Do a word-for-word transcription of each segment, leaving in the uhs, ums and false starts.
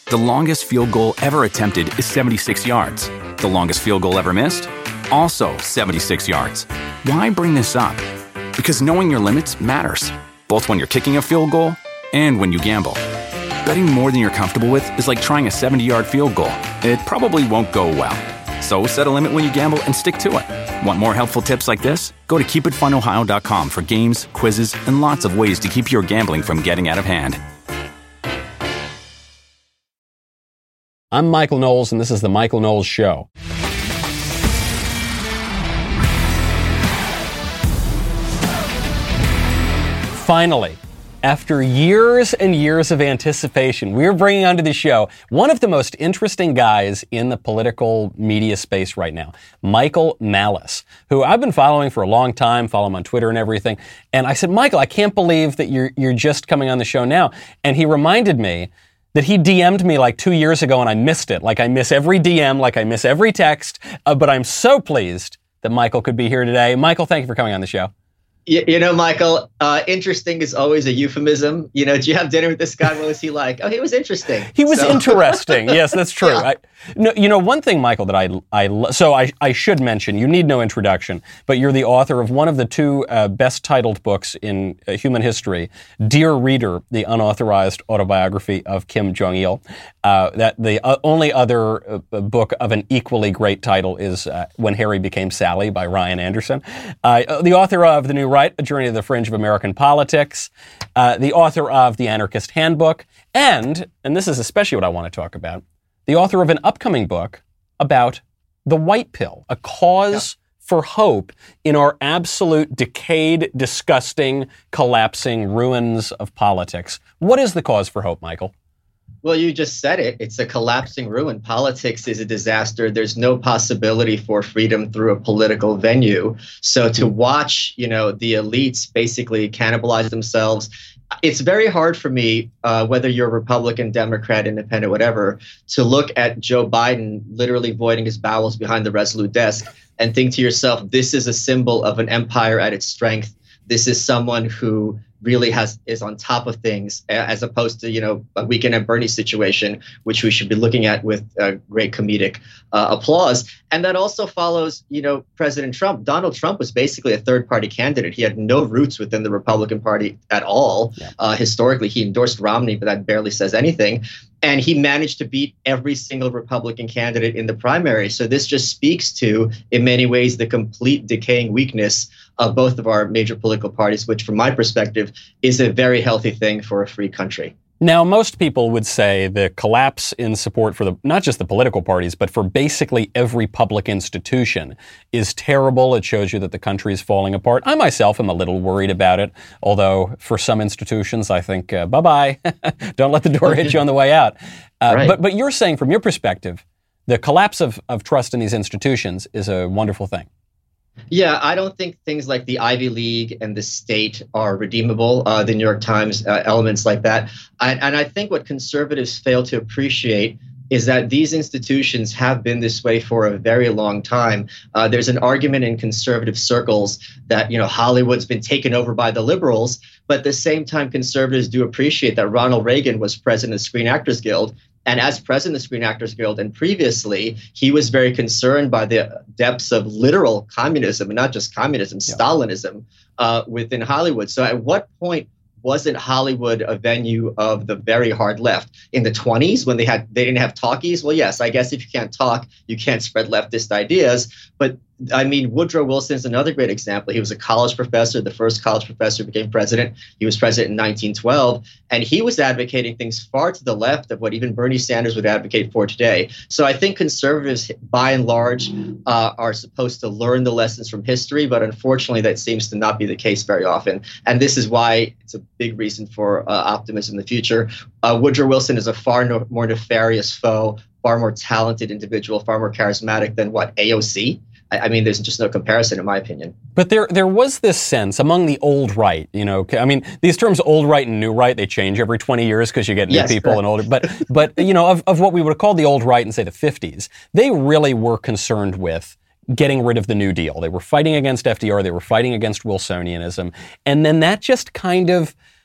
The longest field goal ever attempted is seventy-six yards. The longest field goal ever missed? Also seventy-six yards. Why bring this up? Because knowing your limits matters, both when you're kicking a field goal and when you gamble. Betting more than you're comfortable with is like trying a seventy-yard field goal. It probably won't go well. So set a limit when you gamble and stick to it. Want more helpful tips like this? Go to keep it fun ohio dot com for games, quizzes, and lots of ways to keep your gambling from getting out of hand. I'm Michael Knowles, and this is The Michael Knowles Show. Finally, after years and years of anticipation, we're bringing onto the show one of the most interesting guys in the political media space right now, Michael Malice, who I've been following for a long time, follow him on Twitter and everything. And I said, Michael, I can't believe that you're you're just coming on the show now. And he reminded me that he D M'd me like two years ago and I missed it. Like I miss every D M, like I miss every text. Uh, but I'm so pleased that Michael could be here today. Michael, thank you for coming on the show. You, you know, Michael, uh, interesting is always a euphemism. You know, did you have dinner with this guy? What was he like? Oh, he was interesting. He was so. interesting. Yes, that's true. Yeah. I, no, you know, one thing, Michael, that I, I so I, I should mention, you need no introduction, but you're the author of one of the two uh, best titled books in uh, human history, Dear Reader, the unauthorized autobiography of Kim Jong-il. Uh, that the uh, only other uh, book of an equally great title is uh, When Harry Became Sally by Ryan Anderson. Uh, the author of The New Right, A Journey to the Fringe of American Politics. Uh, the author of The Anarchist Handbook. And, and this is especially what I want to talk about, the author of an upcoming book about the white pill, a cause yeah. for hope in our absolute decayed, disgusting, collapsing ruins of politics. What is the cause for hope, Michael? Well, you just said it. It's a collapsing ruin. Politics is a disaster. There's no possibility for freedom through a political venue. So to watch, you know, the elites basically cannibalize themselves, it's very hard for me, uh, whether you're Republican, Democrat, Independent, whatever, to look at Joe Biden literally voiding his bowels behind the Resolute desk and think to yourself, this is a symbol of an empire at its strength. This is someone who really has is on top of things, as opposed to, you know, a Weekend at Bernie situation, which we should be looking at with uh, great comedic uh, applause. And that also follows, you know, President Trump. Donald Trump was basically a third party candidate. He had no roots within the Republican Party at all. Yeah. Uh, historically, he endorsed Romney, but that barely says anything. And he managed to beat every single Republican candidate in the primary. So this just speaks to, in many ways, the complete decaying weakness of both of our major political parties, which from my perspective is a very healthy thing for a free country. Now, most people would say the collapse in support for the not just the political parties, but for basically every public institution is terrible. It shows you that the country is falling apart. I myself am a little worried about it, although for some institutions, I think, uh, bye-bye. Don't let the door hit you on the way out. Uh, right. But but you're saying, from your perspective, the collapse of, of trust in these institutions is a wonderful thing. Yeah, I don't think things like the Ivy League and the state are redeemable, uh, the New York Times, uh, elements like that. I, and I think what conservatives fail to appreciate is that these institutions have been this way for a very long time. Uh, there's an argument in conservative circles that, you know, Hollywood's been taken over by the liberals, but at the same time, conservatives do appreciate that Ronald Reagan was president of the Screen Actors Guild. And as president of the Screen Actors Guild, and previously, he was very concerned by the depths of literal communism, and not just communism, yeah. Stalinism uh, within Hollywood. So at what point wasn't Hollywood a venue of the very hard left? In the twenties, when they had they didn't have talkies? Well, yes, I guess if you can't talk, you can't spread leftist ideas. But I mean, Woodrow Wilson is another great example. He was a college professor, the first college professor who became president. He was president in nineteen twelve, and he was advocating things far to the left of what even Bernie Sanders would advocate for today. So I think conservatives, by and large, uh, are supposed to learn the lessons from history, but unfortunately, that seems to not be the case very often. And this is why it's a big reason for uh, optimism in the future. Uh, Woodrow Wilson is a far no- more nefarious foe, far more talented individual, far more charismatic than what, A O C? I mean, there's just no comparison, in my opinion. But there there was this sense among the old right, you know, I mean, these terms old right and new right, they change every twenty years because you get new yes, people correct. and older. But, but you know, of, of what we would call the old right in, say, the fifties, they really were concerned with getting rid of the New Deal. They were fighting against F D R. They were fighting against Wilsonianism. And then that just kind of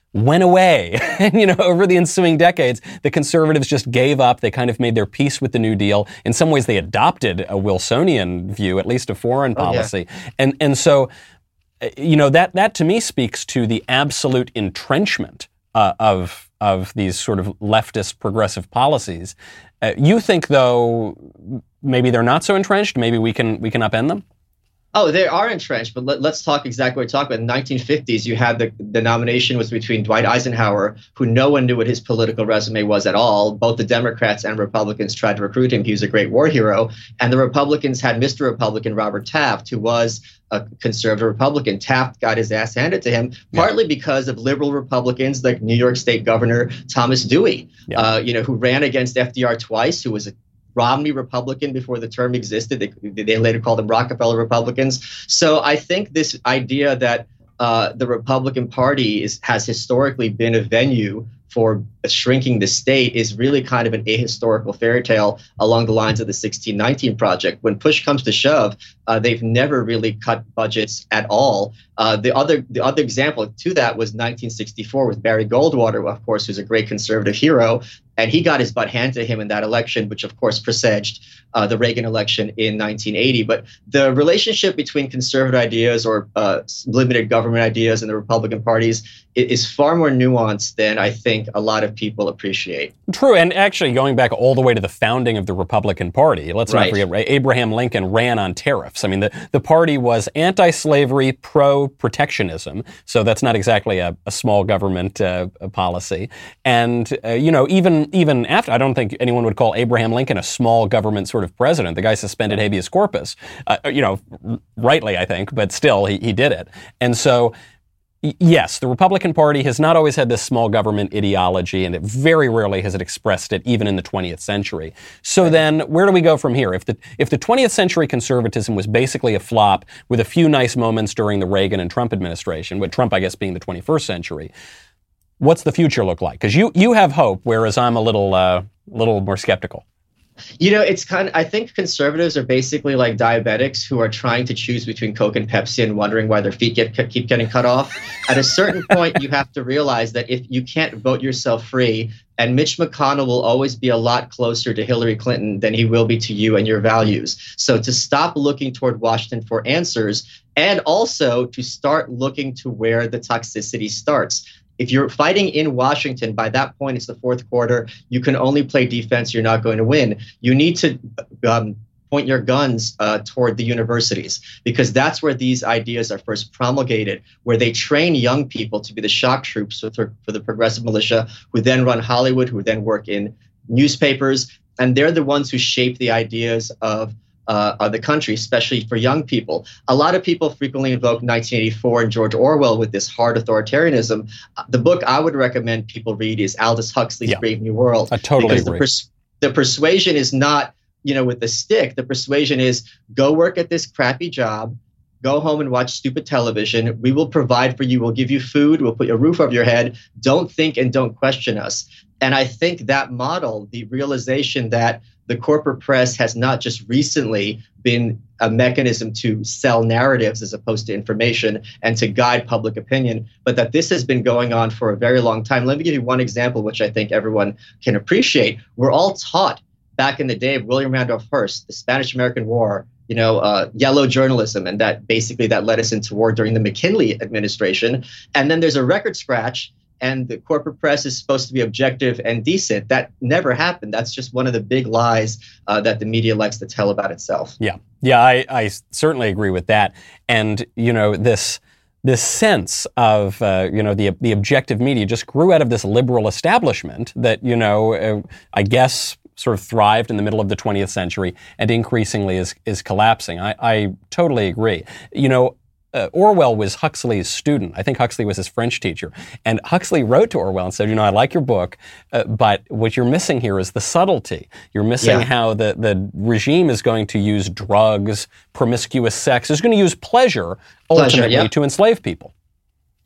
went away. And, you know, over the ensuing decades, the conservatives just gave up. They kind of made their peace with the New Deal. In some ways, they adopted a Wilsonian view, at least of foreign policy. Oh, yeah. And and so, you know, that that to me speaks to the absolute entrenchment uh, of of these sort of leftist progressive policies. Uh, you think, though, maybe they're not so entrenched? Maybe we can we can upend them? Oh, they are entrenched, but let, let's talk exactly what we're talking about. In the nineteen fifties, you had the, the nomination was between Dwight Eisenhower, who no one knew what his political resume was at all. Both the Democrats and Republicans tried to recruit him. He was a great war hero. And the Republicans had Mister Republican Robert Taft, who was a conservative Republican. Taft got his ass handed to him, partly yeah. because of liberal Republicans like New York State Governor Thomas Dewey, yeah. uh, you know, who ran against F D R twice, who was a Romney Republican before the term existed. They, they later called them Rockefeller Republicans. So I think this idea that uh, the Republican Party is, has historically been a venue for shrinking the state is really kind of an ahistorical fairy tale along the lines of the sixteen nineteen Project. When push comes to shove, uh, they've never really cut budgets at all. Uh, the other the other example to that was nineteen sixty-four with Barry Goldwater, of course, who's a great conservative hero. And he got his butt handed to him in that election, which, of course, presaged uh, the Reagan election in nineteen eighty. But the relationship between conservative ideas or uh, limited government ideas and the Republican parties is far more nuanced than I think a lot of people appreciate. True. And actually, going back all the way to the founding of the Republican Party, let's right. not forget, right, Abraham Lincoln ran on tariffs. I mean, the, the party was anti-slavery, pro-protectionism. So that's not exactly a, a small government uh, policy. And, uh, you know, even Even after, I don't think anyone would call Abraham Lincoln a small government sort of president. The guy suspended habeas corpus, uh, you know, rightly, I think, but still, he, he did it. And so, y- yes, the Republican Party has not always had this small government ideology, and it very rarely has it expressed it, even in the twentieth century. So then, where do we go from here? If the if the twentieth century conservatism was basically a flop with a few nice moments during the Reagan and Trump administration, with Trump, I guess, being the twenty-first century, what's the future look like? Because you you have hope, whereas I'm a little uh, little more skeptical. You know, it's kind of, I think conservatives are basically like diabetics who are trying to choose between Coke and Pepsi and wondering why their feet get keep getting cut off. At a certain point, you have to realize that if you can't vote yourself free, and Mitch McConnell will always be a lot closer to Hillary Clinton than he will be to you and your values. So to stop looking toward Washington for answers, and also to start looking to where the toxicity starts. If you're fighting in Washington, by that point, it's the fourth quarter. You can only play defense. You're not going to win. You need to um, point your guns uh, toward the universities, because that's where these ideas are first promulgated, where they train young people to be the shock troops for, for the progressive militia, who then run Hollywood, who then work in newspapers. And they're the ones who shape the ideas of Uh, of the country, especially for young people. A lot of people frequently invoke nineteen eighty-four and George Orwell with this hard authoritarianism. Uh, the book I would recommend people read is Aldous Huxley's yeah. Brave New World. I totally because agree. The, pers- the persuasion is not, you know, with the stick. The persuasion is go work at this crappy job, go home and watch stupid television. We will provide for you. We'll give you food. We'll put a roof over your head. Don't think and don't question us. And I think that model, the realization that the corporate press has not just recently been a mechanism to sell narratives as opposed to information and to guide public opinion, but that this has been going on for a very long time. Let me give you one example, which I think everyone can appreciate. We're all taught back in the day of William Randolph Hearst, the Spanish-American War, you know, uh, yellow journalism, and that basically that led us into war during the McKinley administration. And then there's a record scratch, and the corporate press is supposed to be objective and decent. That never happened. That's just one of the big lies uh, that the media likes to tell about itself. Yeah, yeah, I, I certainly agree with that. And, you know, this this sense of, uh, you know, the the objective media just grew out of this liberal establishment that, you know, uh, I guess sort of thrived in the middle of the twentieth century and increasingly is is collapsing. I, I totally agree. You know, Uh, Orwell was Huxley's student. I think Huxley was his French teacher. And Huxley wrote to Orwell and said, you know, I like your book, uh, but what you're missing here is the subtlety. You're missing yeah. how the, the regime is going to use drugs, promiscuous sex, is going to use pleasure ultimately pleasure, yeah. to enslave people.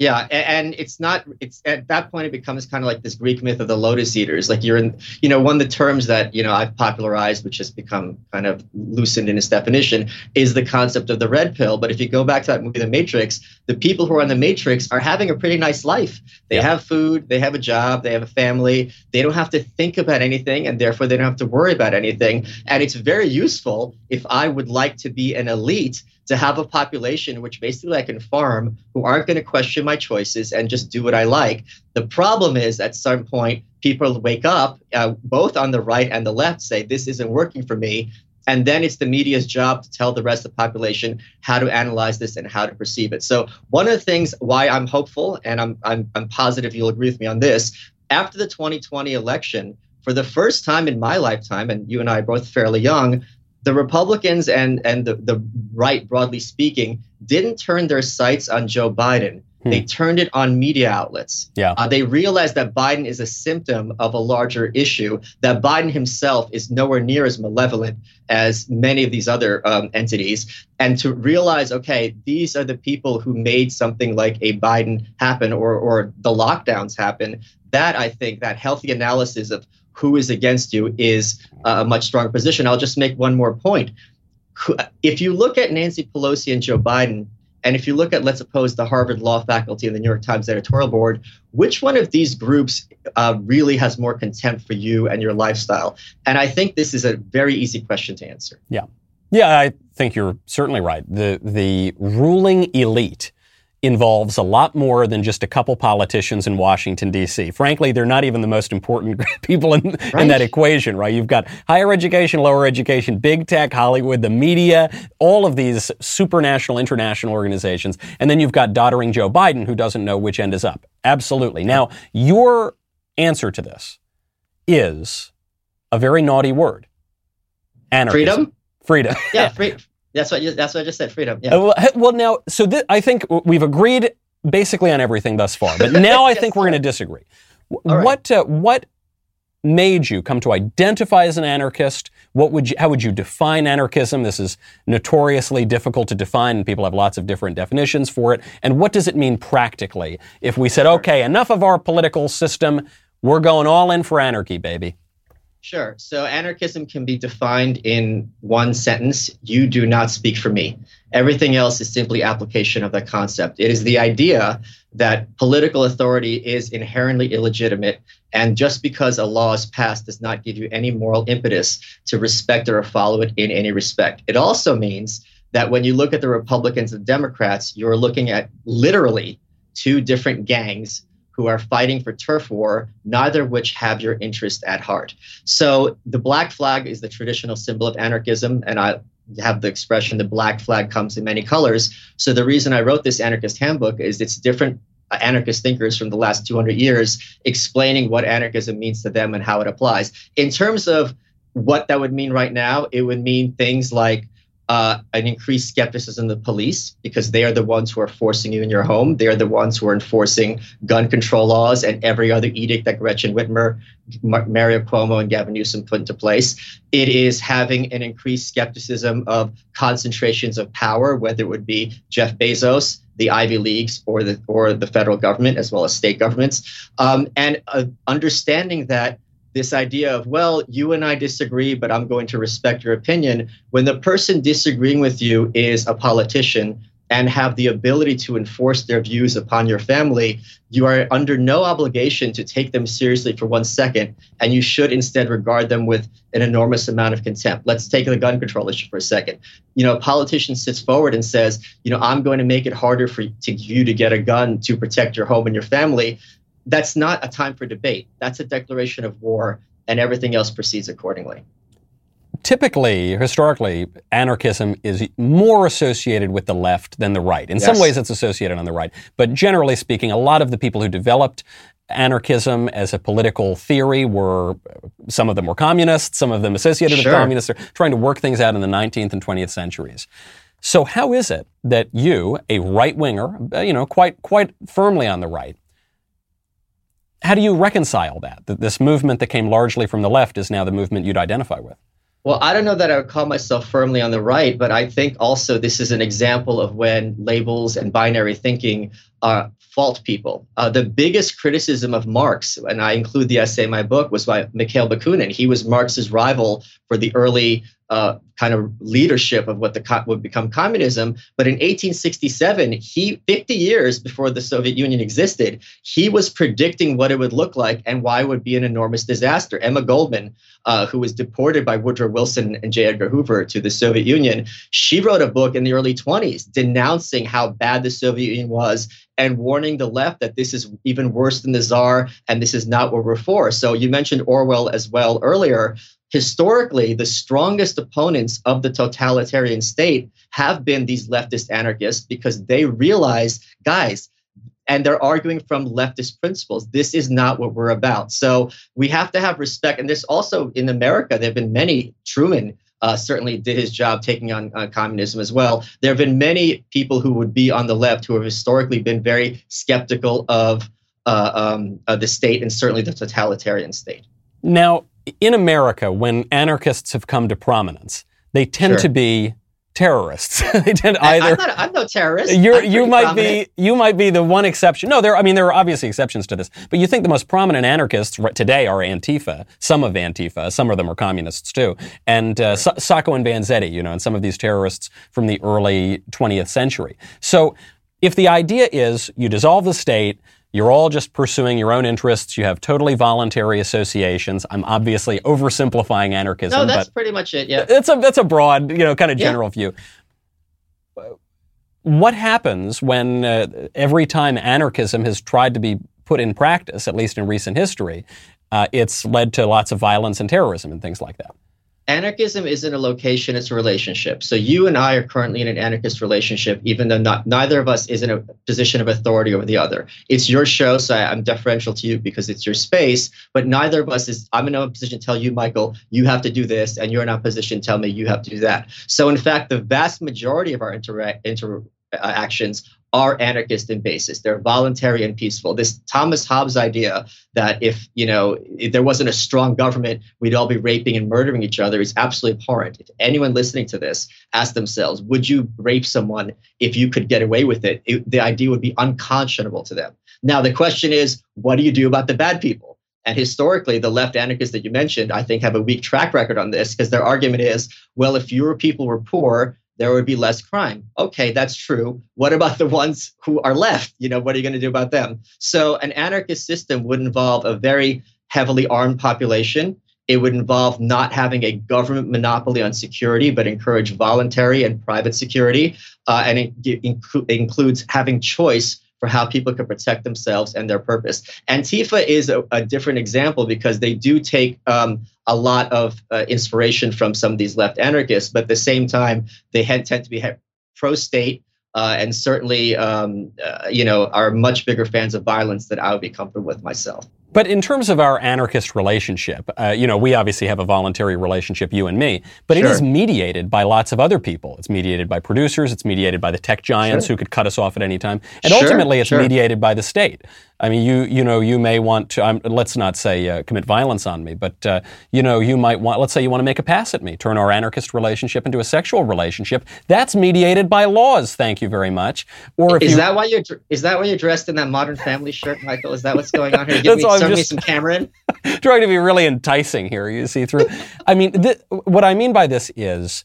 Yeah, and it's not, it's at that point, it becomes kind of like this Greek myth of the lotus eaters. Like you're in, you know, one of the terms that, you know, I've popularized, which has become kind of loosened in its definition, is the concept of the red pill. But if you go back to that movie, The Matrix, the people who are on The Matrix are having a pretty nice life. They yeah. have food, they have a job, they have a family. They don't have to think about anything, and therefore they don't have to worry about anything. And it's very useful if I would like to be an elite to have a population which basically I can farm, who aren't going to question my choices and just do what I like. The problem is at some point, people wake up, uh, both on the right and the left, say, this isn't working for me. And then it's the media's job to tell the rest of the population how to analyze this and how to perceive it. So one of the things why I'm hopeful, and I'm, I'm, I'm positive you'll agree with me on this, after the twenty twenty election, for the first time in my lifetime, and you and I are both fairly young, the Republicans and, and the, the right, broadly speaking, didn't turn their sights on Joe Biden. Hmm. They turned it on media outlets. Yeah. Uh, they realized that Biden is a symptom of a larger issue, that Biden himself is nowhere near as malevolent as many of these other um, entities. And to realize, okay, these are the people who made something like a Biden happen, or, or the lockdowns happen, that I think that healthy analysis of who is against you is a much stronger position. I'll just make one more point. If you look at Nancy Pelosi and Joe Biden, and if you look at, let's suppose, the Harvard Law faculty and the New York Times editorial board, which one of these groups uh, really has more contempt for you and your lifestyle? And I think this is a very easy question to answer. Yeah. Yeah, I think you're certainly right. The, the ruling elite involves a lot more than just a couple politicians in Washington, D C. Frankly, they're not even the most important people in, right. in that equation, right? You've got higher education, lower education, big tech, Hollywood, the media, all of these supranational, international organizations. And then you've got doddering Joe Biden, who doesn't know which end is up. Absolutely. Now, your answer to this is a very naughty word. Anarchism. Freedom? Freedom. Yeah, free. That's what you, that's what I just said. Freedom. Yeah. Uh, well, well, now, so th- I think we've agreed basically on everything thus far, but now I yes, think we're going to disagree. Right. What uh, what made you come to identify as an anarchist? What would you, how would you define anarchism? This is notoriously difficult to define, and people have lots of different definitions for it. And what does it mean practically if we said, okay, enough of our political system, we're going all in for anarchy, baby? Sure. So anarchism can be defined in one sentence: you do not speak for me. Everything else is simply application of that concept. It is the idea that political authority is inherently illegitimate, and just because a law is passed does not give you any moral impetus to respect or follow it in any respect. It also means that when you look at the Republicans and Democrats, you're looking at literally two different gangs who are fighting for turf war, neither of which have your interest at heart. So the black flag is the traditional symbol of anarchism, and I have the expression, the black flag comes in many colors. So the reason I wrote this anarchist handbook is it's different anarchist thinkers from the last two hundred years explaining what anarchism means to them and how it applies. In terms of what that would mean right now, it would mean things like Uh, an increased skepticism of the police, because they are the ones who are forcing you in your home. They are the ones who are enforcing gun control laws and every other edict that Gretchen Whitmer, Mar- Mario Cuomo, and Gavin Newsom put into place. It is having an increased skepticism of concentrations of power, whether it would be Jeff Bezos, the Ivy Leagues, or the or the federal government, as well as state governments, um, and uh, understanding that this idea of, well, you and I disagree, but I'm going to respect your opinion. When the person disagreeing with you is a politician and have the ability to enforce their views upon your family, you are under no obligation to take them seriously for one second, and you should instead regard them with an enormous amount of contempt. Let's take the gun control issue for a second. You know, a politician sits forward and says, you know, I'm going to make it harder for to you to get a gun to protect your home and your family. That's not a time for debate. That's a declaration of war, and everything else proceeds accordingly. Typically, historically, anarchism is more associated with the left than the right. In yes. some ways, it's associated on the right. But generally speaking, a lot of the people who developed anarchism as a political theory were, some of them were communists, some of them associated sure. with communists, are trying to work things out in the nineteenth and twentieth centuries. So how is it that you, a right-winger, you know, quite quite firmly on the right, how do you reconcile that, that this movement that came largely from the left is now the movement you'd identify with? Well, I don't know that I would call myself firmly on the right, but I think also this is an example of when labels and binary thinking uh, fault people. Uh, the biggest criticism of Marx, and I include the essay in my book, was by Mikhail Bakunin. He was Marx's rival for the early uh, kind of leadership of what the co- would become communism. But in eighteen sixty-seven, he, fifty years before the Soviet Union existed, he was predicting what it would look like and why it would be an enormous disaster. Emma Goldman, uh, who was deported by Woodrow Wilson and J. Edgar Hoover to the Soviet Union, she wrote a book in the early twenties denouncing how bad the Soviet Union was and warning the left that this is even worse than the Tsar and this is not what we're for. So you mentioned Orwell as well earlier. Historically, the strongest opponents of the totalitarian state have been these leftist anarchists because they realize, guys, and they're arguing from leftist principles. This is not what we're about. So we have to have respect. And there's also in America, there have been many, Truman uh, certainly did his job taking on uh, communism as well. There have been many people who would be on the left who have historically been very skeptical of, uh, um, of the state and certainly the totalitarian state. Now, in America, when anarchists have come to prominence, they tend Sure. to be terrorists. They tend to I, either. I'm, not, I'm no terrorist. You're, I'm you pretty might prominent. be you might be the one exception. No, there. I mean, there are obviously exceptions to this, but you think the most prominent anarchists right today are Antifa. Some of Antifa, some of them are communists too, and uh, Sa- Sacco and Vanzetti. You know, and some of these terrorists from the early twentieth century. So, if the idea is you dissolve the state, you're all just pursuing your own interests. You have totally voluntary associations. I'm obviously oversimplifying anarchism, No, that's but pretty much it. Yeah. it's a that's a broad, you know, kind of Yeah. general view. What happens when uh, every time anarchism has tried to be put in practice, at least in recent history, uh, it's led to lots of violence and terrorism and things like that? Anarchism isn't a location, it's a relationship. So you and I are currently in an anarchist relationship, even though not, neither of us is in a position of authority over the other. It's your show, so I, I'm deferential to you because it's your space, but neither of us is, I'm in a position to tell you, Michael, you have to do this, and you're in a position to tell me you have to do that. So in fact, the vast majority of our interact, interactions are anarchist in basis. They're voluntary and peaceful. This Thomas Hobbes idea that if, you know, if there wasn't a strong government, we'd all be raping and murdering each other is absolutely abhorrent. If anyone listening to this asks themselves, would you rape someone if you could get away with it? it the idea would be unconscionable to them. Now, the question is, what do you do about the bad people? And historically, the left anarchists that you mentioned, I think, have a weak track record on this because their argument is, well, if fewer people were poor, there would be less crime. Okay, that's true. What about the ones who are left? You know, what are you going to do about them? So an anarchist system would involve a very heavily armed population. It would involve not having a government monopoly on security, but encourage voluntary and private security. Uh, and it, it inclu- includes having choice for how people can protect themselves and their purpose. Antifa is a, a different example because they do take um, a lot of uh, inspiration from some of these left anarchists, but at the same time, they had, tend to be pro-state uh, and certainly, um, uh, you know, are much bigger fans of violence than I would be comfortable with myself. But in terms of our anarchist relationship, uh, you know, we obviously have a voluntary relationship, you and me, but Sure. it is mediated by lots of other people. It's mediated by producers. It's mediated by the tech giants Sure. who could cut us off at any time. And Sure, ultimately, it's sure. mediated by the state. I mean, you you know, you may want to, um, let's not say uh, commit violence on me, but, uh, you know, you might want, let's say you want to make a pass at me, turn our anarchist relationship into a sexual relationship. That's mediated by laws, thank you very much. Or if Is you, that why you're is that why you're dressed in that Modern Family shirt, Michael? Is that what's going on here? Give That's me, all I'm serve me just- some Cameron. trying to be really enticing here, you see through. I mean, th- what I mean by this is,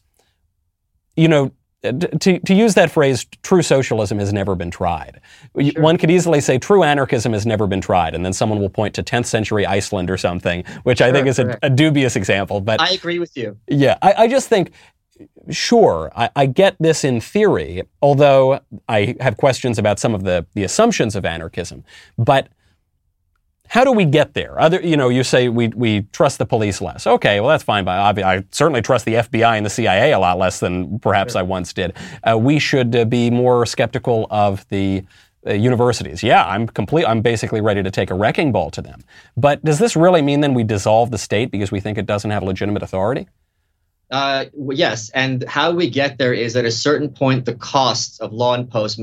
you know, to, to use that phrase, true socialism has never been tried. Sure. One could easily say true anarchism has never been tried, and then someone will point to tenth century Iceland or something, which I Sure, think is a, correct. a dubious example. But I agree with you. yeah, I, I just think, sure, I, I get this in theory, although I have questions about some of the, the assumptions of anarchism. But how do we get there? Other, you know, you say we we trust the police less. Okay, well that's fine. But I, I certainly trust the F B I and the C I A a lot less than perhaps Sure. I once did. Uh, we should uh, be more skeptical of the uh, universities. Yeah, I'm complete. I'm basically ready to take a wrecking ball to them. But does this really mean then we dissolve the state because we think it doesn't have legitimate authority? Uh, well, yes, and how we get there is at a certain point, the costs of law enforcement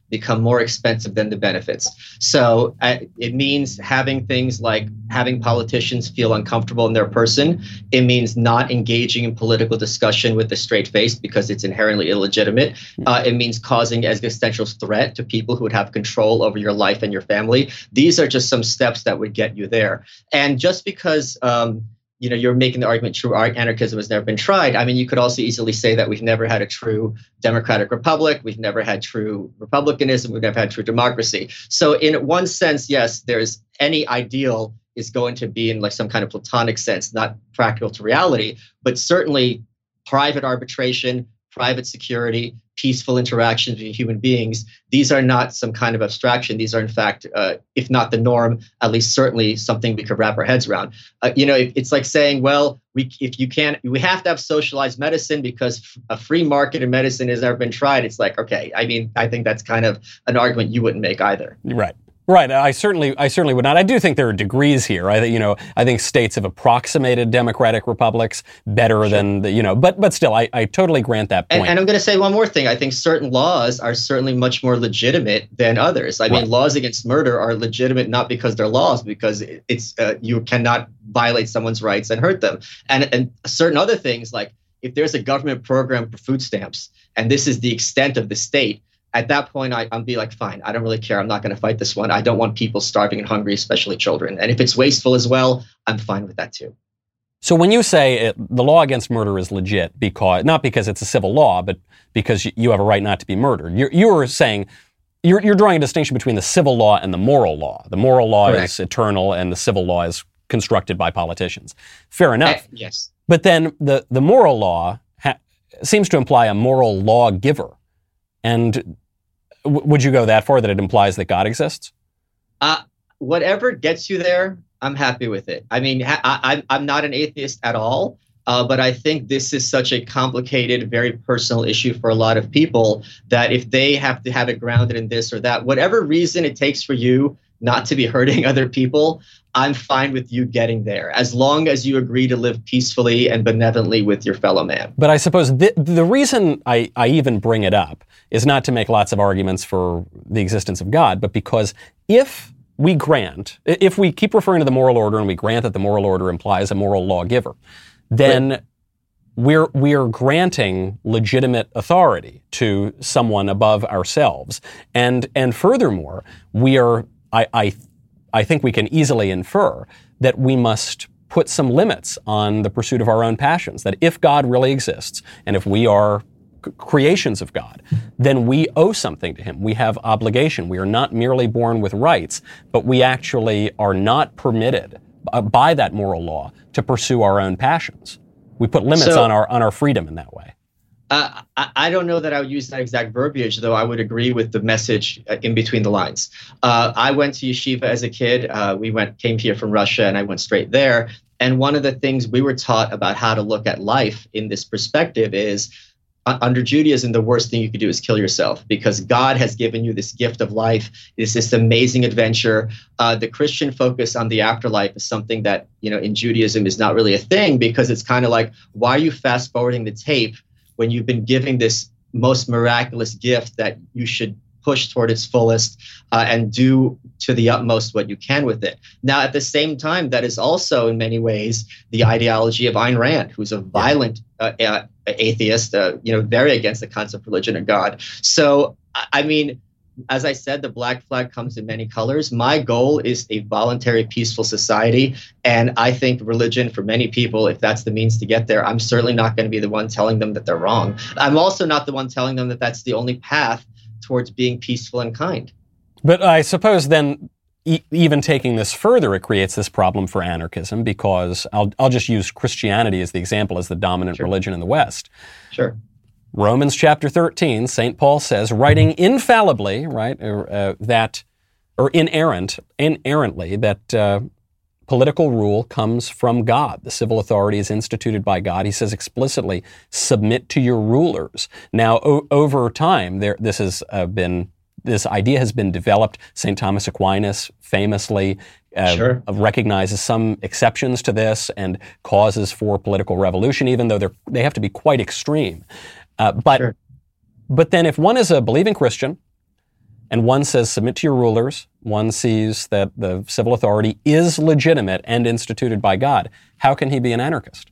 become more expensive than the benefits. So uh, it means having things like having politicians feel uncomfortable in their person. It means not engaging in political discussion with a straight face because it's inherently illegitimate. Uh, it means causing existential threat to people who would have control over your life and your family. These are just some steps that would get you there. And just because um, you know, you're making the argument true anarchism has never been tried. I mean, you could also easily say that we've never had a true democratic republic. We've never had true republicanism. We've never had true democracy. So in one sense, yes, there's any ideal is going to be in like some kind of platonic sense, not practical to reality, but certainly private arbitration, private security, peaceful interactions between human beings. These are not some kind of abstraction. These are, in fact, uh, if not the norm, at least certainly something we could wrap our heads around. Uh, you know, it, it's like saying, well, we if you can't, we have to have socialized medicine because f- a free market in medicine has never been tried. It's like, okay, I mean, I think that's kind of an argument you wouldn't make either. Right. Right. I certainly, I certainly would not. I do think there are degrees here. I think, you know, I think states have approximated democratic republics better sure. than the, you know, but but still, I, I totally grant that point. And, and I'm going to say one more thing. I think certain laws are certainly much more legitimate than others. I right. mean, laws against murder are legitimate not because they're laws, because it's uh, you cannot violate someone's rights and hurt them. And and certain other things, like if there's a government program for food stamps, and this is the extent of the state. At that point, I, I'll be like, fine, I don't really care. I'm not going to fight this one. I don't want people starving and hungry, especially children. And if it's wasteful as well, I'm fine with that too. So when you say it, the law against murder is legit, because not because it's a civil law, but because you have a right not to be murdered, you're, you're saying, you're, you're drawing a distinction between the civil law and the moral law. The moral law Correct. Is eternal and the civil law is constructed by politicians. Fair enough. Uh, yes. But then the, the moral law ha- seems to imply a moral lawgiver. And w- would you go that far, that it implies that God exists? Uh, whatever gets you there, I'm happy with it. I mean, ha- I, I'm not an atheist at all, uh, but I think this is such a complicated, very personal issue for a lot of people that if they have to have it grounded in this or that, whatever reason it takes for you not to be hurting other people, I'm fine with you getting there, as long as you agree to live peacefully and benevolently with your fellow man. But I suppose the, the reason I, I even bring it up is not to make lots of arguments for the existence of God, but because if we grant, if we keep referring to the moral order and we grant that the moral order implies a moral lawgiver, then right. we're we're granting legitimate authority to someone above ourselves. And and furthermore, we are I, I I think we can easily infer that we must put some limits on the pursuit of our own passions, that if God really exists, and if we are c- creations of God, then we owe something to him. We have obligation. We are not merely born with rights, but we actually are not permitted uh, by that moral law to pursue our own passions. We put limits so, on our on our freedom in that way. Uh, I, I don't know that I would use that exact verbiage, though I would agree with the message uh, in between the lines. Uh, I went to yeshiva as a kid. Uh, we went came here from Russia, and I went straight there. And one of the things we were taught about how to look at life in this perspective is, uh, under Judaism, the worst thing you could do is kill yourself, because God has given you this gift of life. It's this amazing adventure. Uh, the Christian focus on the afterlife is something that, you know, in Judaism is not really a thing, because it's kind of like, why are you fast forwarding the tape when you've been giving this most miraculous gift that you should push toward its fullest uh, and do to the utmost what you can with it. Now, at the same time, that is also in many ways the ideology of Ayn Rand, who's a violent uh, uh, atheist, uh, you know, very against the concept of religion and God. So, I mean, as I said, the black flag comes in many colors. My goal is a voluntary, peaceful society. And I think religion, for many people, if that's the means to get there, I'm certainly not going to be the one telling them that they're wrong. I'm also not the one telling them that that's the only path towards being peaceful and kind. But I suppose then, e- even taking this further, it creates this problem for anarchism, because I'll, I'll just use Christianity as the example as the dominant Sure. religion in the West. Sure. Romans chapter thirteen, Saint Paul says, writing infallibly, right, uh, that, or inerrant, inerrantly, that uh, political rule comes from God. The civil authority is instituted by God. He says explicitly, submit to your rulers. Now, o- over time, there, this has uh, been, this idea has been developed. Saint Thomas Aquinas famously uh, Sure. recognizes some exceptions to this and causes for political revolution, even though they're, they have to be quite extreme. Uh, but Sure. but then if one is a believing Christian and one says submit to your rulers, one sees that the civil authority is legitimate and instituted by God, how can he be an anarchist?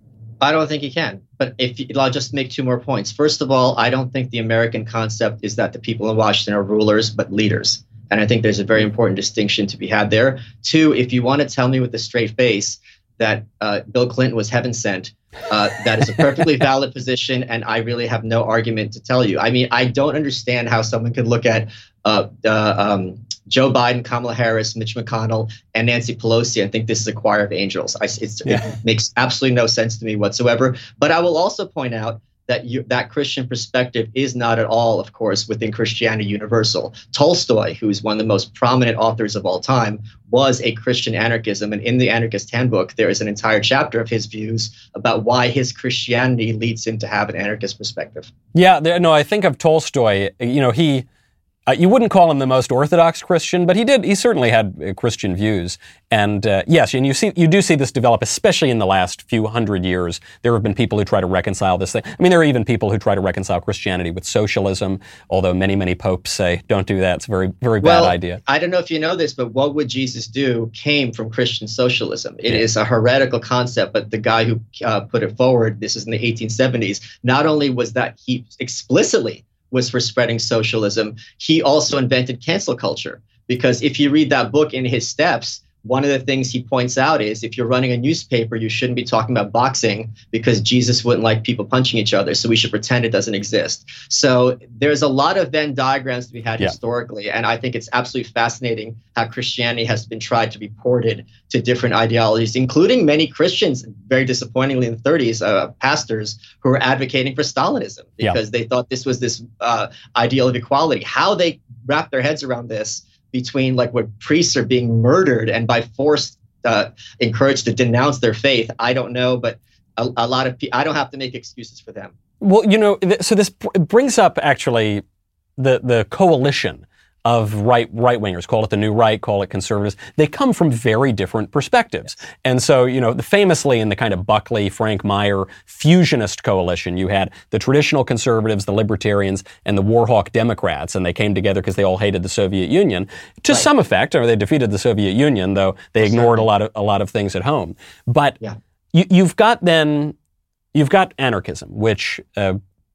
I don't think he can. But if you, I'll just make two more points. First of all, I don't think the American concept is that the people in Washington are rulers, but leaders. And I think there's a very important distinction to be had there. Two, if you want to tell me with a straight face that uh, Bill Clinton was heaven sent, uh, that is a perfectly valid position, and I really have no argument to tell you. I mean, I don't understand how someone could look at uh, uh, um, Joe Biden, Kamala Harris, Mitch McConnell, and Nancy Pelosi and think this is a choir of angels. I, it's, yeah. It makes absolutely no sense to me whatsoever. But I will also point out that you, that Christian perspective is not at all, of course, within Christianity universal. Tolstoy, who is one of the most prominent authors of all time, was a Christian anarchism. And in the Anarchist Handbook, there is an entire chapter of his views about why his Christianity leads him to have an anarchist perspective. Yeah, there, no, I think of Tolstoy, you know, he... Uh, you wouldn't call him the most orthodox Christian, but he did. He certainly had uh, Christian views, and uh, yes, and you see, you do see this develop, especially in the last few hundred years. There have been people who try to reconcile this thing. I mean, there are even people who try to reconcile Christianity with socialism. Although many, many popes say, "Don't do that; it's a very, very well, bad idea." I don't know if you know this, but "What would Jesus do?" came from Christian socialism. It yeah. is a heretical concept, but the guy who uh, put it forward, this is in the eighteen seventies. Not only was that he explicitly was for spreading socialism, he also invented cancel culture. Because if you read that book in his steps, one of the things he points out is if you're running a newspaper, you shouldn't be talking about boxing because Jesus wouldn't like people punching each other. So we should pretend it doesn't exist. So there's a lot of Venn diagrams to be had yeah. historically. And I think it's absolutely fascinating how Christianity has been tried to be ported to different ideologies, including many Christians, very disappointingly in the thirties, uh, pastors who were advocating for Stalinism because yeah. they thought this was this uh, ideal of equality. How they wrap their heads around this between like what priests are being murdered and by force uh, encouraged to denounce their faith, I don't know, but a, a lot of people, I don't have to make excuses for them. Well, you know, th- so this pr- brings up actually the the coalition of right right wingers, call it the new right, call it conservatives. They come from very different perspectives. Yes. And so, you know, the, famously in the kind of Buckley, Frank Meyer fusionist coalition, you had the traditional conservatives, the libertarians, and the Warhawk Democrats, and they came together because they all hated the Soviet Union to right. some effect. Or they defeated the Soviet Union, though they ignored a lot of a lot of things at home. But yeah. you, you've got then you've got anarchism, which uh,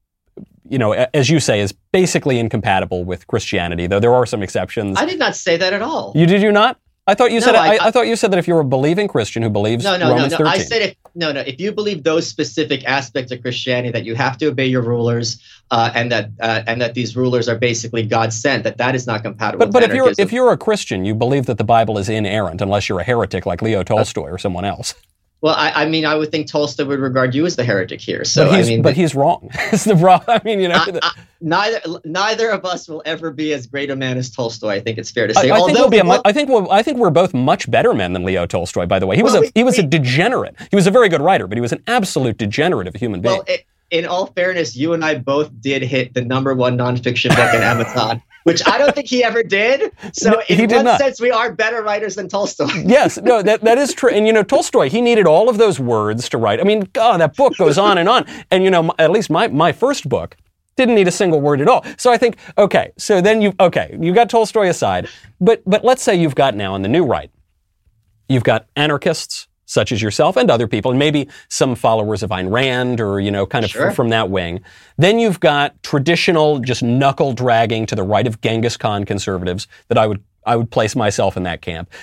you know, as you say, is basically incompatible with Christianity, though there are some exceptions. I did not say that at all. You did you not? I thought you no, said I, I, I thought you said that if you're a believing Christian who believes no, no, Romans no, no. thirteen. I said if, no, no. If you believe those specific aspects of Christianity, that you have to obey your rulers, uh, and that uh, and that these rulers are basically God sent, that that is not compatible. But with but if anarchism. you're if you're a Christian, you believe that the Bible is inerrant, unless you're a heretic like Leo Tolstoy or someone else. Well, I, I mean, I would think Tolstoy would regard you as the heretic here. So but he's, I mean, but the, he's wrong. It's the problem. I mean, you know, I, I, neither neither of us will ever be as great a man as Tolstoy. I think it's fair to say. I, I Although, think we'll be a, well, I think we'll, I think we're both much better men than Leo Tolstoy. By the way, he was well, a we, he was we, a degenerate. He was a very good writer, but he was an absolute degenerate of a human being. Well, it, in all fairness, you and I both did hit the number one nonfiction book in Amazon. Which I don't think he ever did. So no, in one not. sense, we are better writers than Tolstoy. Yes, no, that, that is true. And, you know, Tolstoy, he needed all of those words to write. I mean, God, that book goes on and on. And, you know, at least my, my first book didn't need a single word at all. So I think, okay, so then you, okay, you got Tolstoy aside. But, but let's say you've got now on the new right, you've got anarchists, such as yourself and other people, and maybe some followers of Ayn Rand or, you know, kind of sure. f- from that wing. Then you've got traditional, just knuckle dragging to the right of Genghis Khan conservatives that I would I would place myself in that camp.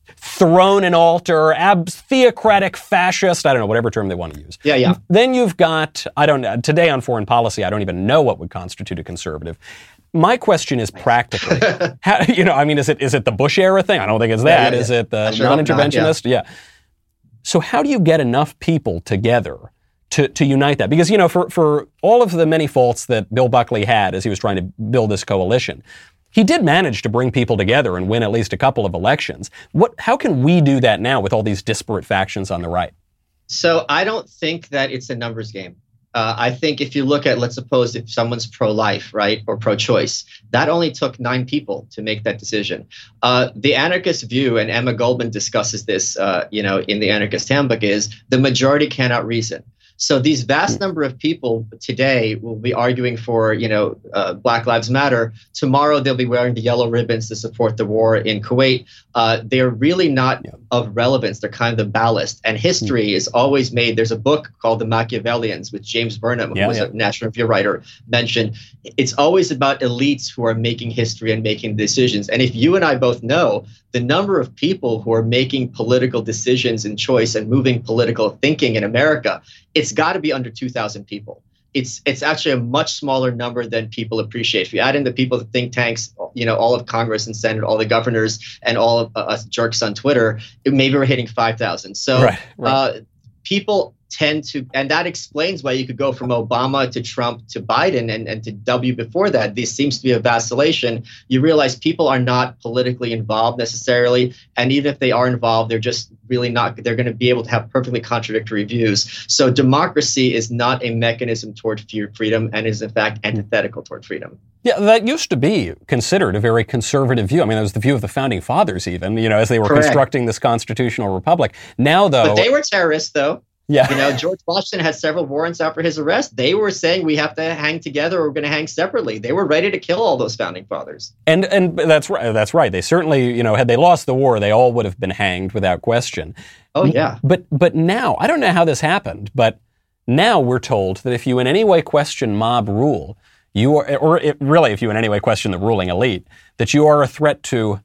Throne and altar, ab- theocratic fascist, I don't know, whatever term they want to use. Yeah, yeah. Then you've got, I don't know, today on foreign policy, I don't even know what would constitute a conservative. My question is practically, how, you know, I mean, is it is it the Bush era thing? I don't think it's that. Yeah, yeah, yeah. Is it the sure non-interventionist? Not, yeah. yeah. So how do you get enough people together to, to unite that? Because, you know, for, for all of the many faults that Bill Buckley had as he was trying to build this coalition, he did manage to bring people together and win at least a couple of elections. What? How can we do that now with all these disparate factions on the right? So I don't think that it's a numbers game. Uh, I think if you look at, let's suppose if someone's pro-life, right, or pro-choice, that only took nine people to make that decision. Uh, the anarchist view, and Emma Goldman discusses this, uh, you know, in the Anarchist Handbook, is the majority cannot reason. So these vast number of people today will be arguing for, you know, uh, Black Lives Matter. Tomorrow they'll be wearing the yellow ribbons to support the war in Kuwait. Uh, they're really not yeah. of relevance. They're kind of the ballast. And history mm. is always made. There's a book called The Machiavellians, which James Burnham, yeah, who was yeah. a National Review writer, mentioned. It's always about elites who are making history and making decisions. And if you and I both know the number of people who are making political decisions and choice and moving political thinking in America, it's got to be under two thousand people. It's it's actually a much smaller number than people appreciate. If you add in the people, the think tanks, you know, all of Congress and Senate, all the governors, and all of uh, us jerks on Twitter, it, maybe we're hitting five thousand. So right, right. Uh, people tend to, and that explains why you could go from Obama to Trump to Biden and, and to W before that. This seems to be a vacillation. You realize people are not politically involved necessarily. And even if they are involved, they're just really not, they're going to be able to have perfectly contradictory views. So democracy is not a mechanism toward freedom and is in fact antithetical toward freedom. Yeah, that used to be considered a very conservative view. I mean, that was the view of the founding fathers even, you know, as they were Correct. constructing this constitutional republic. Now, though... But they were terrorists, though. Yeah. You know, George Washington had several warrants out for his arrest. They were saying we have to hang together or we're going to hang separately. They were ready to kill all those founding fathers. And and that's right. That's right. They certainly, you know, had they lost the war, they all would have been hanged without question. Oh, yeah. But but now, I don't know how this happened, but now we're told that if you in any way question mob rule, you are, or it, really if you in any way question the ruling elite, that you are a threat to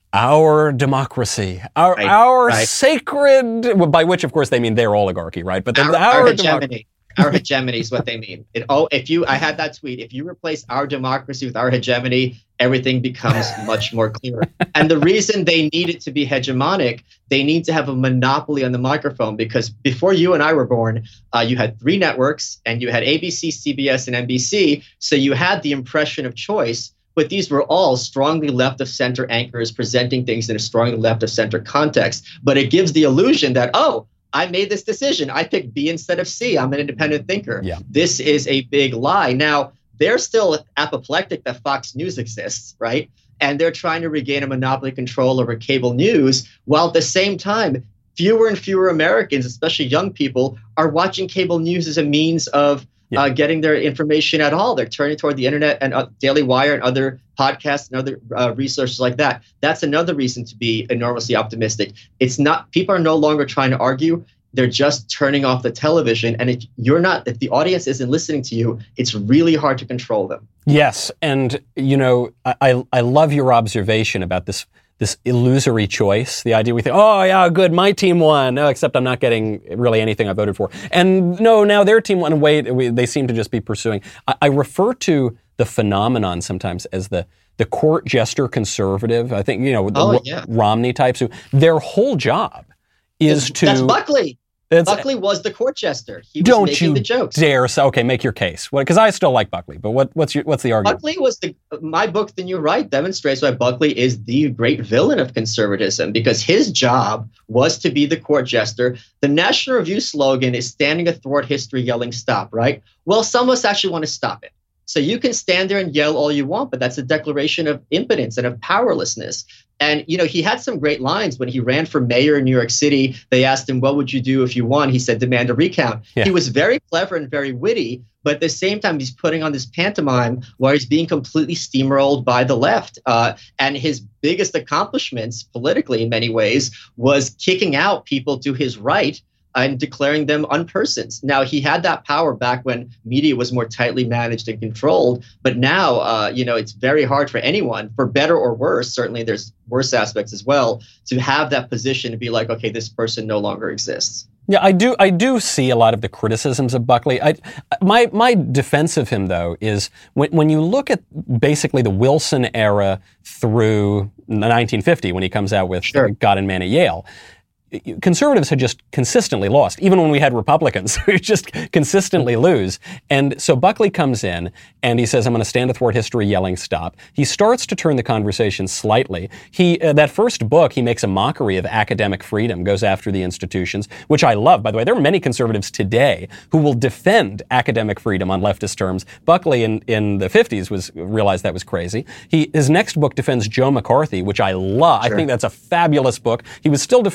our democracy, our right, our right. sacred, by which, of course, they mean their oligarchy, right? But our, our, our hegemony, our hegemony is what they mean. It, oh, if you, I had that tweet. If you replace our democracy with our hegemony, everything becomes much more clear. And the reason they need it to be hegemonic, they need to have a monopoly on the microphone, because before you and I were born, uh, you had three networks, and you had A B C, C B S, and N B C. So you had the impression of choice. But these were all strongly left-of-center anchors presenting things in a strongly left-of-center context. But it gives the illusion that, oh, I made this decision. I picked B instead of C. I'm an independent thinker. Yeah. This is a big lie. Now, they're still apoplectic that Fox News exists, right? And they're trying to regain a monopoly control over cable news, while at the same time, fewer and fewer Americans, especially young people, are watching cable news as a means of Yeah. Uh, getting their information at all. They're turning toward the internet and uh, Daily Wire and other podcasts and other uh, resources like that. That's another reason to be enormously optimistic. It's not, people are no longer trying to argue. They're just turning off the television. And if you're not, if the audience isn't listening to you, it's really hard to control them. Yes. And, you know, I, I love your observation about this this illusory choice, the idea we think, oh, yeah, good, my team won, no, except I'm not getting really anything I voted for. And no, now their team won. Wait, we, they seem to just be pursuing. I, I refer to the phenomenon sometimes as the the court jester conservative. I think, you know, the oh, yeah. Romney types who, their whole job is it's, to... That's Buckley. It's, Buckley was the court jester. He was don't making you the jokes. Dare say, okay, make your case. Because I still like Buckley, but what, what's your, what's the argument? Buckley was the, my book, Then You're Right, demonstrates why Buckley is the great villain of conservatism, because his job was to be the court jester. The National Review slogan is standing athwart history yelling stop, right? Well, some of us actually want to stop it. So you can stand there and yell all you want, but that's a declaration of impotence and of powerlessness. And, you know, he had some great lines when he ran for mayor in New York City. They asked him, what would you do if you won? He said, demand a recount. Yeah. He was very clever and very witty, but at the same time, he's putting on this pantomime where he's being completely steamrolled by the left. Uh, and his biggest accomplishments politically, in many ways, was kicking out people to his right and declaring them unpersons. Now, he had that power back when media was more tightly managed and controlled. But now, uh, you know, it's very hard for anyone, for better or worse, certainly there's worse aspects as well, to have that position to be like, okay, this person no longer exists. Yeah, I do. I do see a lot of the criticisms of Buckley. I, my my defense of him, though, is when when you look at basically the Wilson era through nineteen fifty, when he comes out with sure. God and Man at Yale. Conservatives had just consistently lost, even when we had Republicans who just consistently lose. And so Buckley comes in and he says, I'm going to stand athwart history yelling stop. He starts to turn the conversation slightly. He uh, that first book, he makes a mockery of academic freedom, goes after the institutions, which I love, by the way. There are many conservatives today who will defend academic freedom on leftist terms. Buckley in, in the fifties was realized that was crazy. He His next book defends Joe McCarthy, which I love. Sure. I think that's a fabulous book. He was still defending McCarthy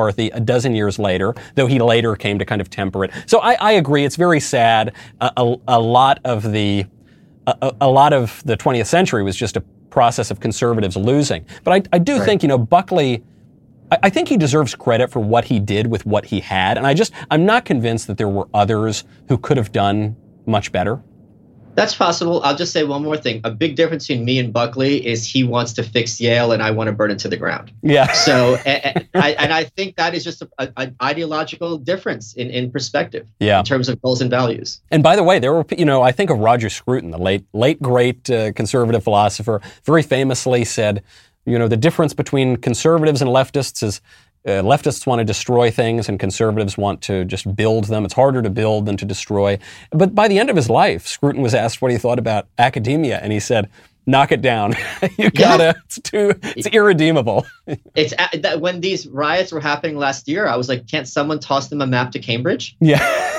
McCarthy a dozen years later, though he later came to kind of temper it. So I, I agree. It's very sad. A, a, a lot of the a, a lot of the twentieth century was just a process of conservatives losing. But I, I do right. think, you know, Buckley, I, I think he deserves credit for what he did with what he had. And I just, I'm not convinced that there were others who could have done much better. That's possible. I'll just say one more thing. A big difference between me and Buckley is he wants to fix Yale and I want to burn it to the ground. Yeah. So, and I, and I think that is just an ideological difference in, in perspective yeah. in terms of goals and values. And by the way, there were, you know, I think of Roger Scruton, the late, late great uh, conservative philosopher, very famously said, you know, the difference between conservatives and leftists is Uh, leftists want to destroy things and conservatives want to just build them. It's harder to build than to destroy. But by the end of his life, Scruton was asked what he thought about academia, and he said, knock it down. you gotta, yeah. it's too, it's irredeemable. It's uh, that when these riots were happening last year, I was like, can't someone toss them a map to Cambridge? Yeah.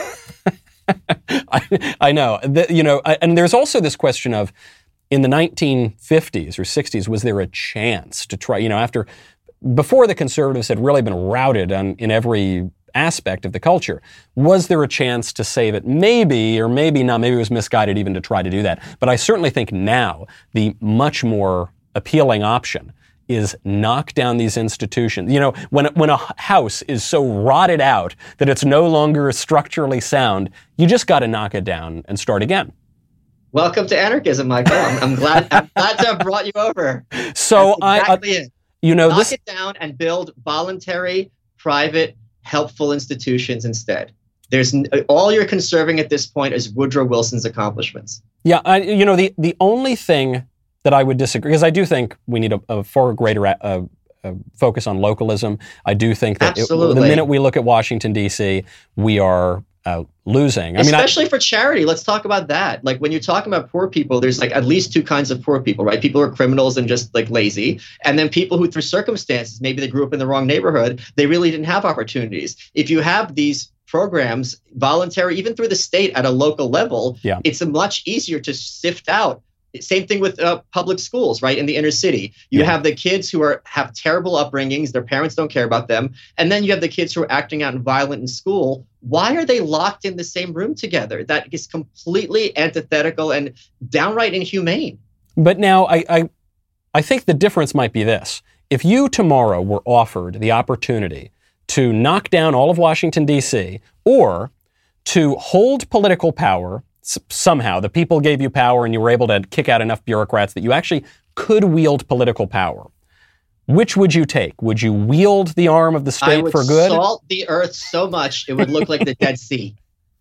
I, I know. The, you know, I, and there's also this question of, in the nineteen fifties or sixties, was there a chance to try, you know, after... Before the conservatives had really been routed on, in every aspect of the culture, was there a chance to save it? Maybe, or maybe not. Maybe it was misguided even to try to do that. But I certainly think now the much more appealing option is knock down these institutions. You know, when, when a house is so rotted out that it's no longer structurally sound, you just got to knock it down and start again. Welcome to anarchism, Michael. I'm, I'm glad I'm glad to have brought you over. So That's exactly I... it. You know, knock this, it down and build voluntary, private, helpful institutions instead. There's all you're conserving at this point is Woodrow Wilson's accomplishments. Yeah, I, you know, the the only thing that I would disagree, because I do think we need a, a far greater uh, uh, focus on localism. I do think that it, the minute we look at Washington, D C, we are uh, losing. I Especially mean, I, for charity. Let's talk about that. Like when you're talking about poor people, there's like at least two kinds of poor people, right? People who are criminals and just like lazy. And then people who through circumstances, maybe they grew up in the wrong neighborhood, they really didn't have opportunities. If you have these programs, voluntary, even through the state at a local level, yeah. it's a much easier to sift out. Same thing with uh, public schools, right? In the inner city, you yeah. have the kids who are have terrible upbringings. Their parents don't care about them. And then you have the kids who are acting out and violent in school. Why are they locked in the same room together? That is completely antithetical and downright inhumane. But now I, I, I think the difference might be this. If you tomorrow were offered the opportunity to knock down all of Washington, D C, or to hold political power somehow, the people gave you power and you were able to kick out enough bureaucrats that you actually could wield political power, which would you take? Would you wield the arm of the state for good? I would salt the earth so much it would look like the Dead Sea.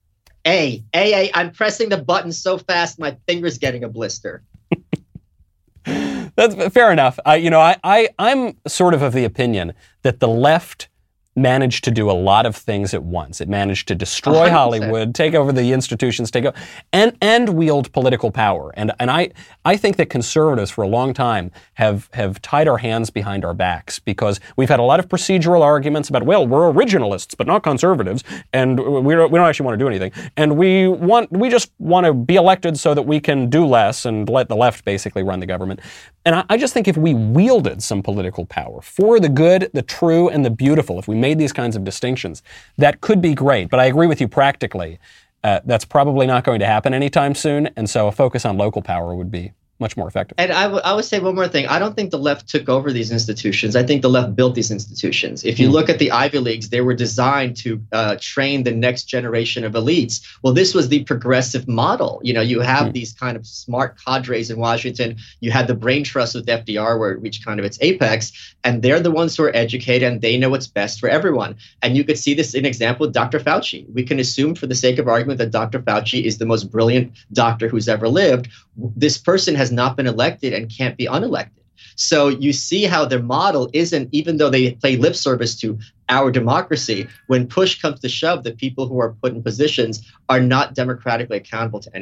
A, A, A, I'm pressing the button so fast my finger's getting a blister. That's fair enough. I, you know, I, I, I'm sort of of the opinion that the left managed to do a lot of things at once. It managed to destroy one hundred percent Hollywood, take over the institutions, take over, and and wield political power. And and I I think that conservatives for a long time have have tied our hands behind our backs because we've had a lot of procedural arguments about, well, we're originalists but not conservatives, and we don't we don't actually want to do anything, and we want we just want to be elected so that we can do less and let the left basically run the government. And I, I just think if we wielded some political power for the good, the true, and the beautiful, if we made these kinds of distinctions, that could be great. But I agree with you practically. Uh, that's probably not going to happen anytime soon. And so a focus on local power would be much more effective. And I, w- I would say one more thing. I don't think the left took over these institutions. I think the left built these institutions. If you mm. look at the Ivy Leagues, they were designed to uh, train the next generation of elites. Well, this was the progressive model. You know, you have mm. these kind of smart cadres in Washington. You had the brain trust with F D R where it reached kind of its apex. And they're the ones who are educated and they know what's best for everyone. And you could see this in example with Doctor Fauci. We can assume for the sake of argument that Doctor Fauci is the most brilliant doctor who's ever lived. This person has not been elected and can't be unelected. So you see how their model isn't, even though they play lip service to our democracy, when push comes to shove, the people who are put in positions are not democratically accountable to anything.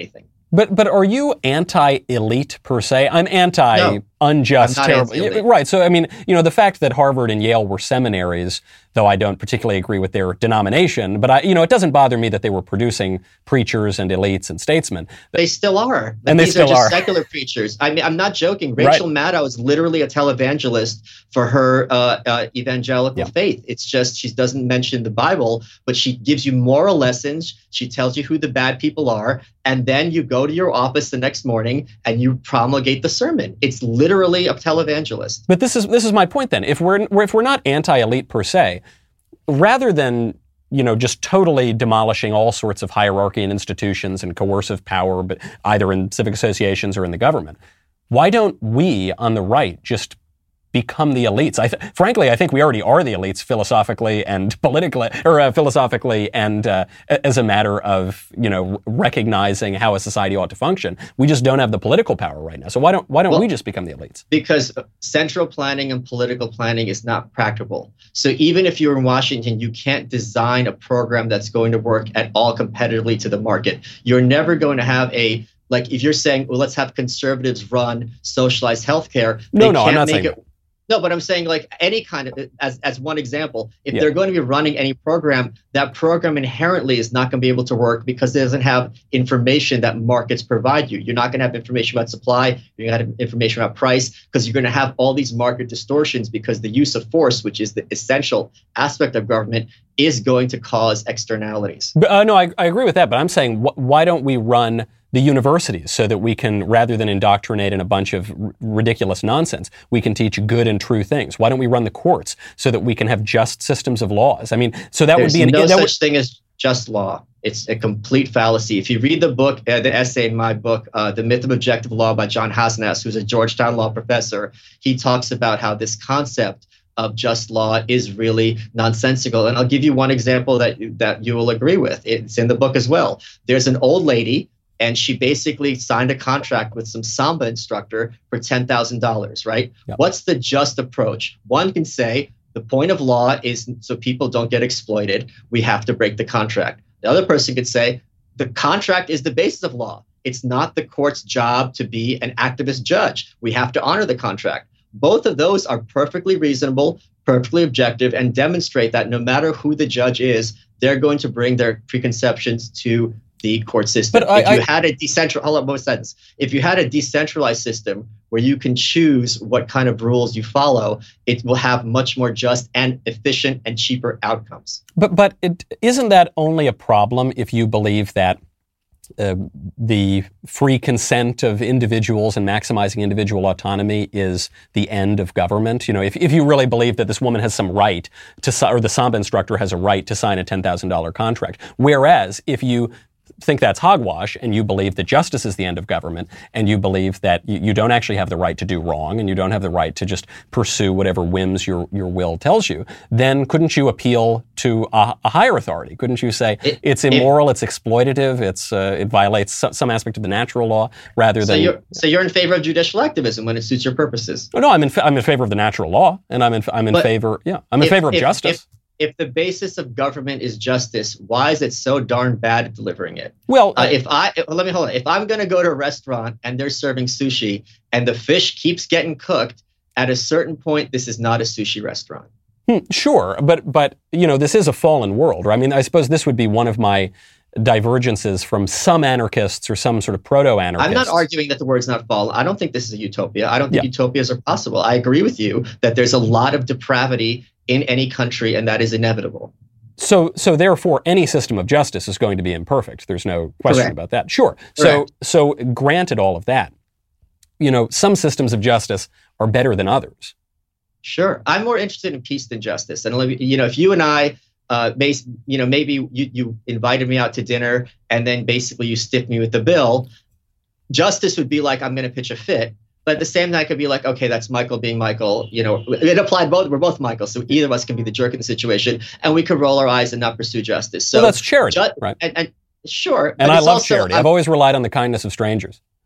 But but are you anti-elite per se? I'm anti-unjust, no, terrible. Anti-elite. Right. So I mean, you know, the fact that Harvard and Yale were seminaries, though I don't particularly agree with their denomination, but I, you know, it doesn't bother me that they were producing preachers and elites and statesmen. They still are. But and they these still are just are. secular preachers. I mean, I'm not joking. Rachel Right. Maddow is literally a televangelist for her uh, uh, evangelical Yeah. faith. It's just she doesn't mention the Bible, but she gives you moral lessons. She tells you who the bad people are, and then you go to your office the next morning and you promulgate the sermon. It's literally a televangelist. But this is this is my point then. If we're if we're not anti-elite per se, rather than you know just totally demolishing all sorts of hierarchy and institutions and coercive power, but either in civic associations or in the government, why don't we on the right just become the elites? I th- frankly, I think we already are the elites philosophically and politically, or uh, philosophically, and uh, as a matter of you know recognizing how a society ought to function. We just don't have the political power right now. So why don't why don't Well, we just become the elites? Because central planning and political planning is not practical. So even if you're in Washington, you can't design a program that's going to work at all competitively to the market. You're never going to have a like if you're saying, well, let's have conservatives run socialized healthcare. No, they no, I'm can't not make saying it. No, but I'm saying like any kind of, as as one example, if Yeah. they're going to be running any program, that program inherently is not going to be able to work because it doesn't have information that markets provide you. You're not going to have information about supply. You're going to have information about price because you're going to have all these market distortions because the use of force, which is the essential aspect of government, is going to cause externalities. But, uh, no, I, I agree with that, but I'm saying wh- why don't we run the universities so that we can, rather than indoctrinate in a bunch of r- ridiculous nonsense, we can teach good and true things? Why don't we run the courts so that we can have just systems of laws? I mean, so that There's would be an no that such would, thing as just law. It's a complete fallacy. If you read the book, uh, the essay in my book, uh, The Myth of Objective Law by John Hasnas, who's a Georgetown law professor, he talks about how this concept of just law is really nonsensical. And I'll give you one example that that you will agree with. It's in the book as well. There's an old lady, and she basically signed a contract with some Samba instructor for ten thousand dollars, right? Yep. What's the just approach? One can say the point of law is so people don't get exploited. We have to break the contract. The other person could say the contract is the basis of law. It's not the court's job to be an activist judge. We have to honor the contract. Both of those are perfectly reasonable, perfectly objective, and demonstrate that no matter who the judge is, they're going to bring their preconceptions to the court system. But I- if you I- had a decentralized, hold on one sentence. If you had a decentralized system where you can choose what kind of rules you follow, it will have much more just and efficient and cheaper outcomes. but but it, isn't that only a problem if you believe that uh, the free consent of individuals and maximizing individual autonomy is the end of government? You know, if, if you really believe that this woman has some right to, si- or the Samba instructor has a right to sign a ten thousand dollars contract, whereas if you think that's hogwash and you believe that justice is the end of government and you believe that you, you don't actually have the right to do wrong and you don't have the right to just pursue whatever whims your, your will tells you, then couldn't you appeal to a, a higher authority? Couldn't you say It- it's immoral, it's exploitative, it's uh, it violates so, some aspect of the natural law rather So than... you're so you're in favor of judicial activism when it suits your purposes. Oh, no, I'm in fa- I'm in favor of the natural law, and I'm in I'm in But favor yeah I'm in if- favor of if- justice. If, if the basis of government is justice, why is it so darn bad at delivering it? well, Uh, if I if- let me hold on. If I'm going to go to a restaurant and they're serving sushi and the fish keeps getting cooked, at a certain point, this is not a sushi restaurant. Hmm, sure, but but you know this is a fallen world. Right? I mean, I suppose this would be one of my divergences from some anarchists or some sort of proto-anarchists. I'm not arguing that the word's not fallen. I don't think this is a utopia. I don't think Yeah. utopias are possible. I agree with you that there's a lot of depravity in any country, and that is inevitable. So, so therefore, any system of justice is going to be imperfect. There's no question Correct. about that. Sure. Correct. So, so granted all of that, you know, some systems of justice are better than others. Sure. I'm more interested in peace than justice. And, let me- you know, if you and I, uh, base, you know, maybe you, you invited me out to dinner and then basically you stiff me with the bill, justice would be like, I'm going to pitch a fit. But at the same time, I could be like, okay, that's Michael being Michael. You know, it applied both. We're both Michael. So either of us can be the jerk in the situation and we could roll our eyes and not pursue justice. So well, that's charity, ju- right? And, and sure. And but I it's love also- charity. I'm- I've always relied on the kindness of strangers.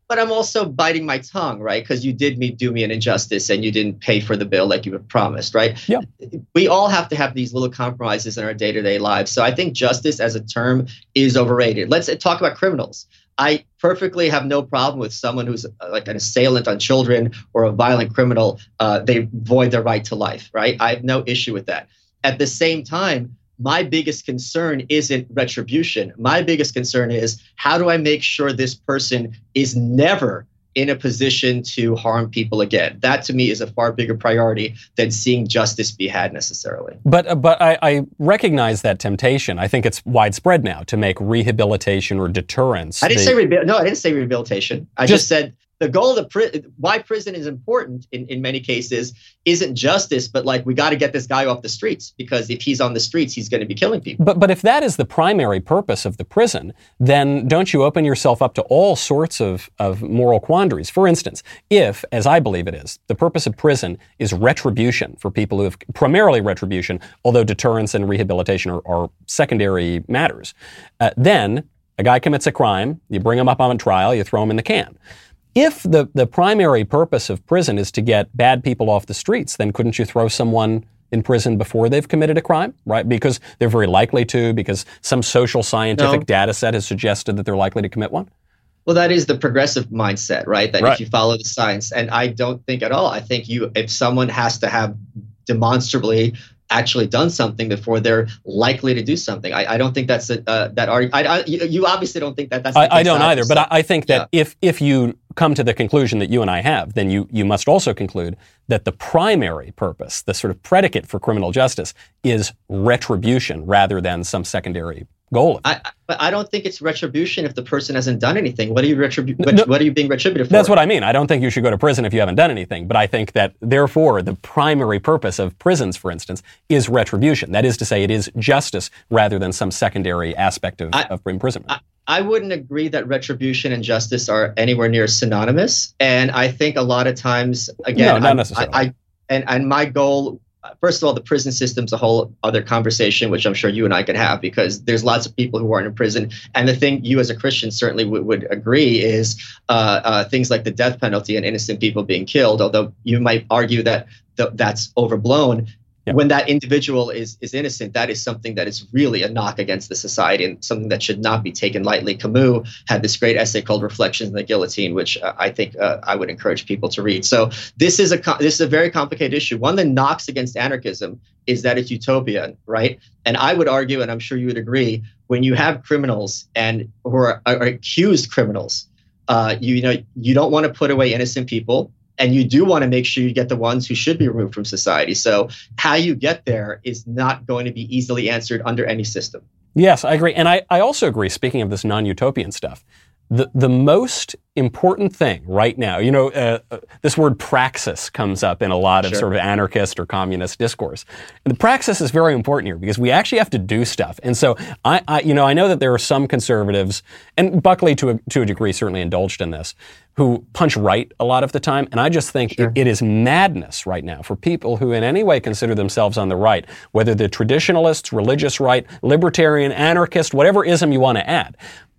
but I'm also biting my tongue, right? Because you did me, do me an injustice and you didn't pay for the bill like you had promised, right? Yeah. We all have to have these little compromises in our day-to-day lives. So I think justice as a term is overrated. Let's talk about criminals. I perfectly have no problem with someone who's like an assailant on children or a violent criminal. Uh, they void their right to life, right? I have no issue with that. At the same time, my biggest concern isn't retribution. My biggest concern is, how do I make sure this person is never in a position to harm people again? That to me is a far bigger priority than seeing justice be had necessarily. But uh, but I, I recognize that temptation. I think it's widespread now to make rehabilitation or deterrence. I didn't the, say rehabil- no, I didn't say rehabilitation. I just, just said the goal of the pri- why prison is important in, in many cases isn't justice, but like, we got to get this guy off the streets, because if he's on the streets, he's going to be killing people. But but if that is the primary purpose of the prison, then don't you open yourself up to all sorts of, of moral quandaries? For instance, if, as I believe it is, the purpose of prison is retribution for people who have, primarily retribution, although deterrence and rehabilitation are, are secondary matters, uh, then a guy commits a crime, you bring him up on trial, you throw him in the can. If the, the primary purpose of prison is to get bad people off the streets, then couldn't you throw someone in prison before they've committed a crime, right? Because they're very likely to, because some social scientific No. data set has suggested that they're likely to commit one? Well, that is the progressive mindset, right? That Right. if you follow the science, and I don't think at all. I think you, if someone has to have demonstrably actually done something before they're likely to do something. I, I don't think that's a, uh, that are. I, I, you, you obviously don't think that that's. I, I don't either, but I, I think that yeah. if if you come to the conclusion that you and I have, then you you must also conclude that the primary purpose, the sort of predicate for criminal justice, is retribution rather than some secondary goal of it. I, but I don't think it's retribution if the person hasn't done anything. What are you retribu- No, What are you being retributive for? That's what I mean. I don't think you should go to prison if you haven't done anything. But I think that, therefore, the primary purpose of prisons, for instance, is retribution. That is to say, it is justice rather than some secondary aspect of, I, of imprisonment. I, I wouldn't agree that retribution and justice are anywhere near synonymous. And I think a lot of times, again, no, not I, necessarily. I, I, and, and my goal, first of all, the prison system's a whole other conversation, which I'm sure you and I could have, because there's lots of people who aren't in prison. And the thing you as a Christian certainly would, would agree is uh, uh, things like the death penalty and innocent people being killed, although you might argue that th- that's overblown. Yeah. When that individual is is innocent, that is something that is really a knock against the society and something that should not be taken lightly. Camus had this great essay called Reflections on the Guillotine, which uh, I think uh, I would encourage people to read. So this is a this is a very complicated issue. One that knocks against anarchism is that it's utopian, right? And I would argue, and I'm sure you would agree, when you have criminals and who are, are accused criminals, uh, you, you know you don't want to put away innocent people. And you do want to make sure you get the ones who should be removed from society. So how you get there is not going to be easily answered under any system. Yes, I agree. And I, I also agree, speaking of this non-utopian stuff, the, the most important thing right now, you know, uh, uh, this word praxis comes up in a lot of Sure. sort of anarchist or communist discourse. And the praxis is very important here because we actually have to do stuff. And so, I, I you know, I know that there are some conservatives, and Buckley to a, to a degree certainly indulged in this, who punch right a lot of the time. And I just think Sure. it, it is madness right now for people who in any way consider themselves on the right, whether they're traditionalists, religious right, libertarian, anarchist, whatever ism you want to add.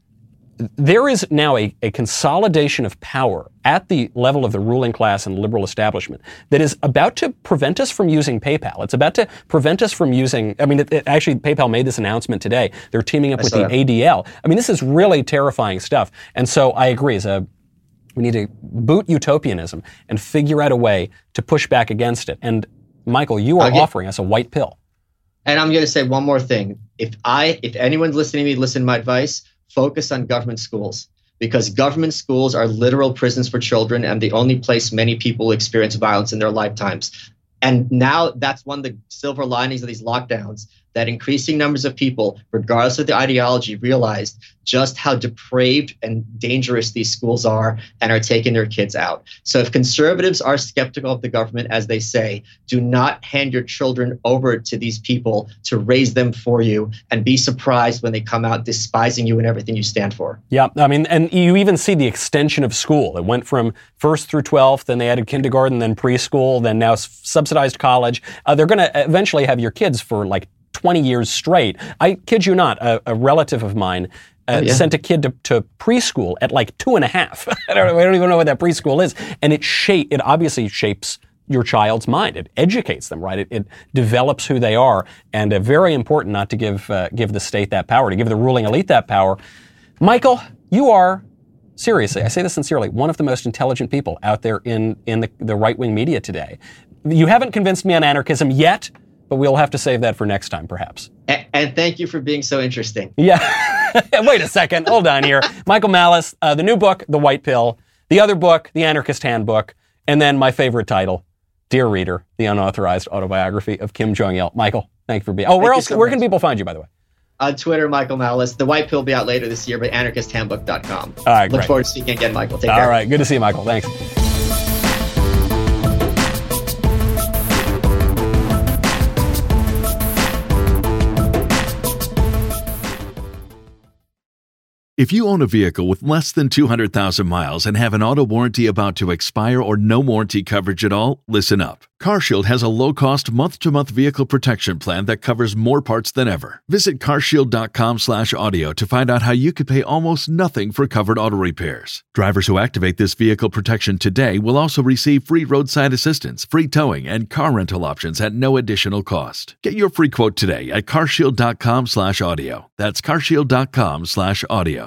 There is now a, a consolidation of power at the level of the ruling class and liberal establishment that is about to prevent us from using PayPal. It's about to prevent us from using, I mean, it, it, actually, PayPal made this announcement today. They're teaming up I with saw the that. A D L. I mean, this is really terrifying stuff. And so I agree, as a we need to boot utopianism and figure out a way to push back against it. And Michael, you are I'll get- offering us a white pill. And I'm going to say one more thing. If I, if anyone's listening to me, listen to my advice, focus on government schools, because government schools are literal prisons for children and the only place many people experience violence in their lifetimes. And now that's one of the silver linings of these lockdowns, that increasing numbers of people, regardless of the ideology, realized just how depraved and dangerous these schools are and are taking their kids out. So if conservatives are skeptical of the government, as they say, do not hand your children over to these people to raise them for you, and be surprised when they come out despising you and everything you stand for. Yeah, I mean, and you even see the extension of school. It went from first through twelfth, then they added kindergarten, then preschool, then now subsidized college. Uh, they're going to eventually have your kids for like twenty years straight. I kid you not, a, a relative of mine uh, oh, yeah. sent a kid to, to preschool at like two and a half. I don't, I don't even know what that preschool is. And it shape, it obviously shapes your child's mind. It educates them, right? It, it develops who they are. And uh, very important not to give uh, give the state that power, to give the ruling elite that power. Michael, you are, seriously, I say this sincerely, one of the most intelligent people out there in, in the, the right-wing media today. You haven't convinced me on anarchism yet, but we'll have to save that for next time, perhaps. And, and thank you for being so interesting. Yeah. Wait a second. Hold on here. Michael Malice, uh, the new book, The White Pill. The other book, The Anarchist Handbook. And then my favorite title, Dear Reader, the unauthorized autobiography of Kim Jong-il. Michael, thank you for being. Oh, where thank else? So where much. can people find you, by the way? On Twitter, Michael Malice. The White Pill will be out later this year, but anarchist handbook dot com. All right, Look great. forward to seeing you again, Michael. Take care. All right, good to see you, Michael. Thanks. If you own a vehicle with less than two hundred thousand miles and have an auto warranty about to expire or no warranty coverage at all, listen up. CarShield has a low-cost month-to-month vehicle protection plan that covers more parts than ever. Visit carshield.com slash audio to find out how you could pay almost nothing for covered auto repairs. Drivers who activate this vehicle protection today will also receive free roadside assistance, free towing, and car rental options at no additional cost. Get your free quote today at carshield.com slash audio. That's carshield.com slash audio.